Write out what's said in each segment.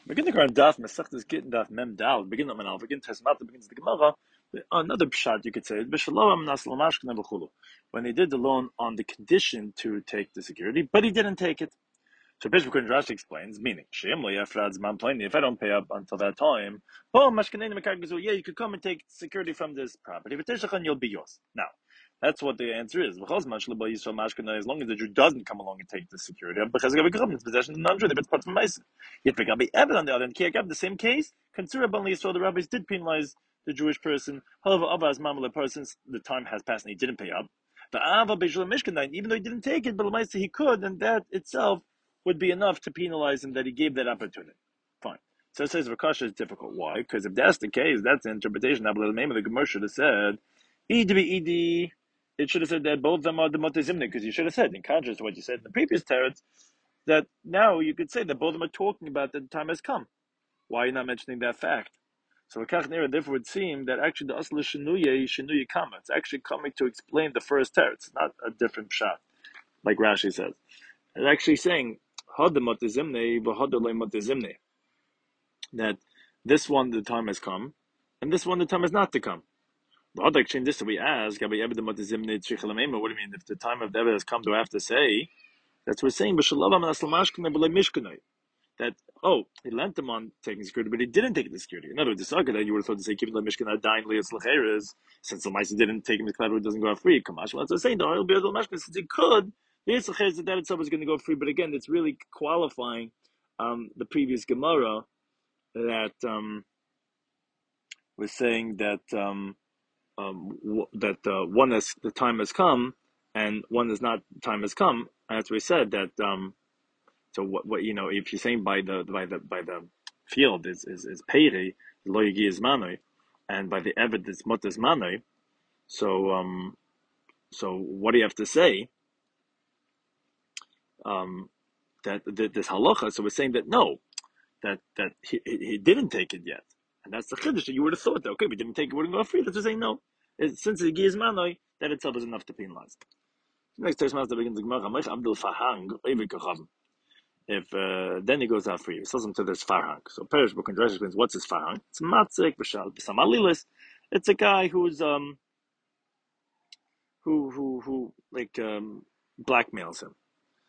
Begin the Quran Daf Masechtas Gittin Daf Mem Dal. Begin the Manal. Begin Tesmata. Begins the Gemara. Another pshat you could say when they did the loan on the condition to take the security, but he didn't take it. So Bishop Rashi explains, meaning if I don't pay up until that time, yeah, you could come and take security from this property, but you'll be yours. Now, that's what the answer is. As long as the Jew doesn't come along and take the security, because it's possession of non-Jew, if it's part from Mason. Yet on the other hand, the same case, considerably so the rabbis did penalize the Jewish person. However, as mamala persons, the time has passed and he didn't pay up. The Ava Bishul Mishkan, even though he didn't take it, but he could, and that itself would be enough to penalize him that he gave that opportunity. Fine. So it says Vakasha is difficult. Why? Because if that's the case, that's the interpretation. The name of the Gemara should have said, Edi. It should have said that both of them are the Motezimne, because you should have said, in contrast to what you said in the previous teretz, that now you could say that both of them are talking about that the time has come. Why are you not mentioning that fact? So therefore would seem that actually the Asla Shinuye Kama. It's actually coming to explain the first teretz. It's not a different shot, like Rashi says. It's actually saying that this one the time has come, and this one the time is not to come. But this we ask, what do you mean if the time of the Eved has come? Do I have to say? That's what we're saying. That he lent them on taking security, but he didn't take the security. In other words, the that you would have thought to say keep the Mishkan dying since the Maisa didn't take him, the Klavru doesn't go out free. Kamash, so I'm saying he'll be able to since he could. The that itself is going to go free, but again, it's really qualifying the previous Gemara that was saying that one is the time has come and one is not time has come. And that's what we said that. So what if you're saying by the field is peiri lo yigi is manoi, and by the eved is mot is manoi. So what do you have to say? That this halacha. So we're saying that no, that he didn't take it yet, and that's the chiddush that you would have thought that okay, we didn't take it, we wouldn't go free. That's saying no. Since the is manoi, that itself is enough to penalize. Next text begins the Gemara. Abdul Fahang if then he goes out free. He sells him to this farhang. So Perish Book and Rashi explains what's his farhang. It's matzik b'shal b'samalilis. It's a guy who's who blackmails him.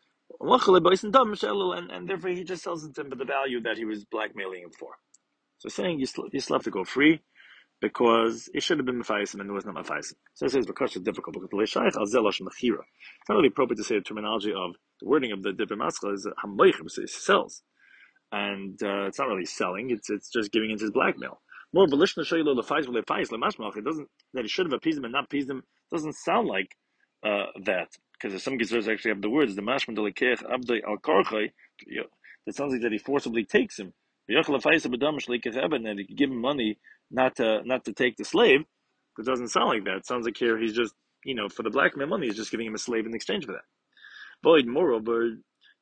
And therefore he just sells it to him for the value that he was blackmailing him for. So saying you still have to go free because it should have been mefaisim and it was not mefaisim. So it says because it's difficult because it's not really appropriate to say the terminology of the wording of the different maskal is hamoich, it sells, and it's not really selling. It's just giving into his blackmail. More volition to show you the fais will fais lemashmach. It doesn't that he should have appeased him and not appeased him. Doesn't sound like that because some gezeros actually have the words the mashman delikech abdei al karchay. It sounds like that he forcibly takes him. And that he could give him money not to take the slave. It doesn't sound like that. It sounds like here he's just for the blackmail money he's just giving him a slave in exchange for that. Void moreover,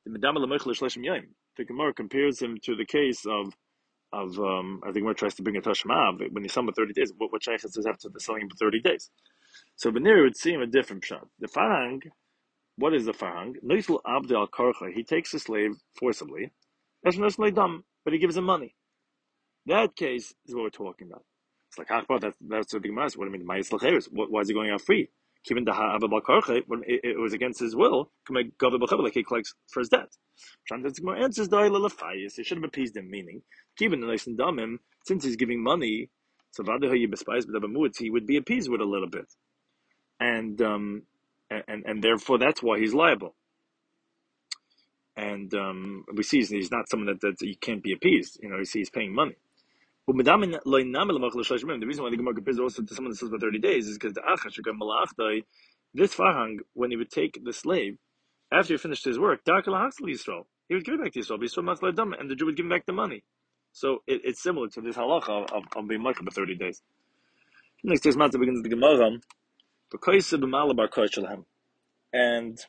the Gemara compares him to the case of I think Gemara tries to bring a tashma when you sell him for 30 days. What shaykhs does after the selling him for 30 days? So Benir would seem a different shot. The farang, what is the farang? Noisul abd al karcha. He takes the slave forcibly, but he gives him money. That case is what we're talking about. It's like that's what the Gemara is. What I mean, why is he going out free? Given the when it was against his will, like he collects for his debt. Shanta's answers he should have appeased him, meaning given the nice and dumb since he's giving money, so he would be appeased with a little bit, and therefore that's why he's liable. And we see he's not someone that he can't be appeased. You see he's paying money. The reason why the Gemara compares also to someone that sells for 30 days is because the Achash, this Farhang, when he would take the slave, after he finished his work, he would give it back to Yisrael, and the Jew would give him back the money. So it's similar to this halacha of being Michael for 30 days. Next case, Matzah begins the Gemara, and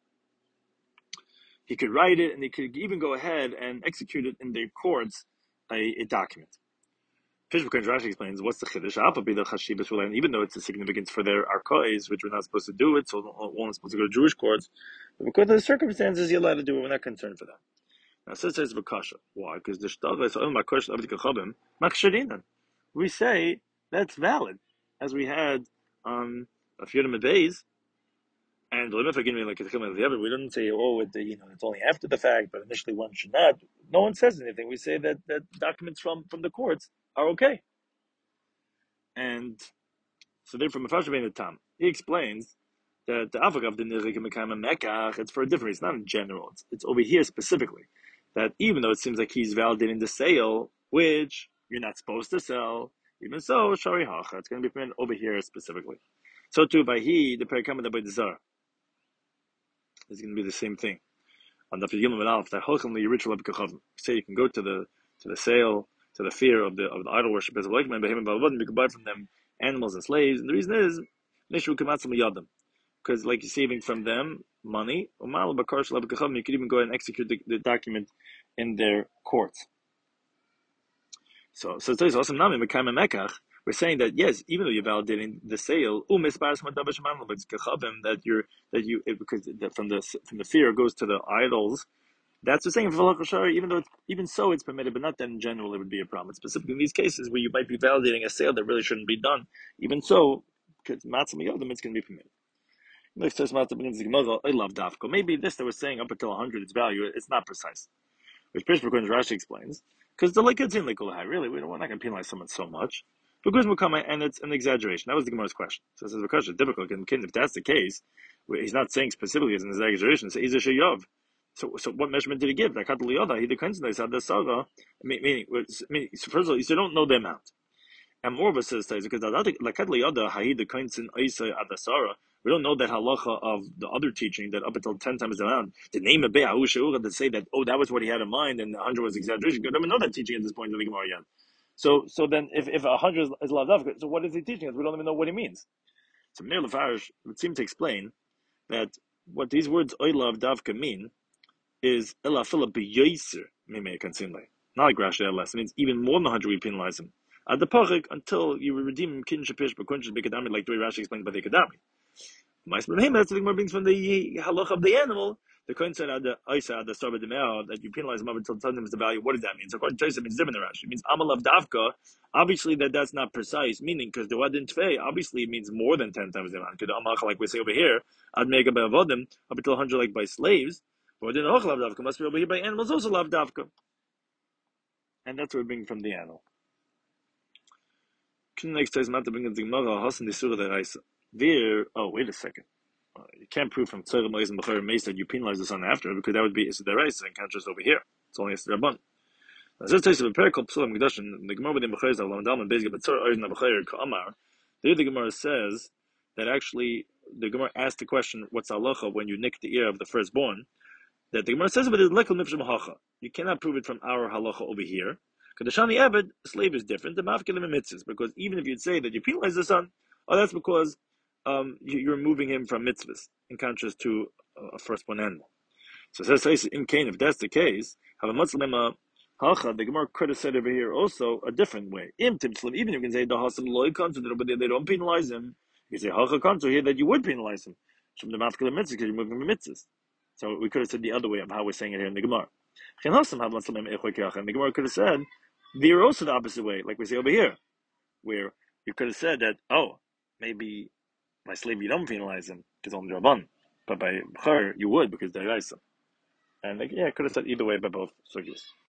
he could write it, and he could even go ahead and execute it in their courts, a document. Fishbook and Rashi explains what's the chiddush. And even though it's a significance for their arkois, which we're not supposed to do it, so we're only supposed to go to Jewish courts, but because of the circumstances, you're allowed to do it. We're not concerned for that. Now, so it says Vakasha. Why? Because the Shtaga is Olam HaKosh Avdi Kachavim Machsharinan. We say that's valid, as we had on a few of the days. And like we didn't say, oh, it's only after the fact, but initially one should not. No one says anything. We say that documents from the courts are okay. And so therefore, Mefasheh ben Tam, he explains that the Avagav the Mekach, it's for a different reason, not in general. It's over here specifically. That even though it seems like he's validating the sale, which you're not supposed to sell, even so, Shari Hacha, it's going to be permitted over here specifically. So too, by he, the Perikam by the Zar, is going to be the same thing. On the Yom Alf, that Holchem ritual of Kachavim. Say you can go to the sale, to the fear of the idol worship as a like man, you can buy from them animals and slaves, and the reason is Nishu Kamatzim Yadim. Because like you're saving from them money, you could even go ahead and execute the document in their courts. So it's also Nami Mekayim Mekach. We're saying that yes, even though you're validating the sale, because from the fear goes to the idols. That's the same for Shari, even so it's permitted, but not that in general it would be a problem. Specifically in these cases where you might be validating a sale that really shouldn't be done, even so, because Matzah Yodim, it's going to be permitted. I love Dafko. Maybe this that we're saying up until 100 its value, it's not precise. Which Rashi explains, because the like it's in like really, we're not going to penalize someone so much. Because and it's an exaggeration. That was the Gemara's question. So it says the question is difficult. If that's the case, he's not saying specifically it's an exaggeration. So So what measurement did he give? Like he the coincidence had the saga. Meaning, so first of all, you don't know the amount. And moreover says because we don't know that halacha of the other teaching that up until 10 times the amount, the name of to say that that was what he had in mind and the 100 was exaggeration. We don't even know that teaching at this point in the Gemara yet. So then if 100 is lav davka, so what is he teaching us? We don't even know what he means. So Meir Lefarish would seem to explain that what these words oy lav davka mean is ela fila b'yoser mimei kansinle. Not like Rashi less. It means even more than 100 we penalize him. At the pachik until you redeem him kin shapish b'kunshis b'kedami, like the way Rashi explained by the kedami. That's the thing more brings from the halach of the animal. The coin said at the Isa at the start of the mail that you penalize him up until times the value. What does that mean? So according to Isa, it means different than Rashi. It means amalav davka. Obviously that's not precise, meaning because the wadin tvei obviously it means more than 10 times the amount. Because amalach, like we say over here, ad mega be'avodim up until 100 like by slaves. But the lav davka must be over here by animals also lav davka. And that's what we bring from the animal. Next time, not to bring the Gemara Hasan the Surah the Isa. There, wait a second. You can't prove from Tzarem Leis and Bechor Meis that you penalize the son after, because that would be Issa Deraisa and can't just over here. It's only Issa Rabban. Now, this is a pair called Psulam Gedashin. The Gemara within Bechor is Alam Dalman, basically, but Tzar Oizna Bechor Ka'amar. There, the Gemara says that actually the Gemara asked the question, what's halacha when you nick the ear of the firstborn? That the Gemara says, but it's lekal nifshim hacha. You cannot prove it from our halacha over here. Because the Shani Abed, slave is different. The mafkilim mitzvahs, because even if you'd say that you penalize the son, that's because you're moving him from mitzvahs in contrast to a firstborn animal. So it says in Cain, if that's the case, have a mutzlema hacha. The Gemara could have said over here also a different way. Even you can say the hasim loy kanto, but they don't penalize him. You can say hacha kanto here that you would penalize him from the mafkilim mitzvahs because you're moving from mitzvahs. So we could have said the other way of how we're saying it here in the Gemara. And the Gemara could have said the also the opposite way, like we say over here, where you could have said that, maybe by slave you don't penalize him because on the Rabban, but by her you would because they're Isa. And I could have said either way by both sugyas.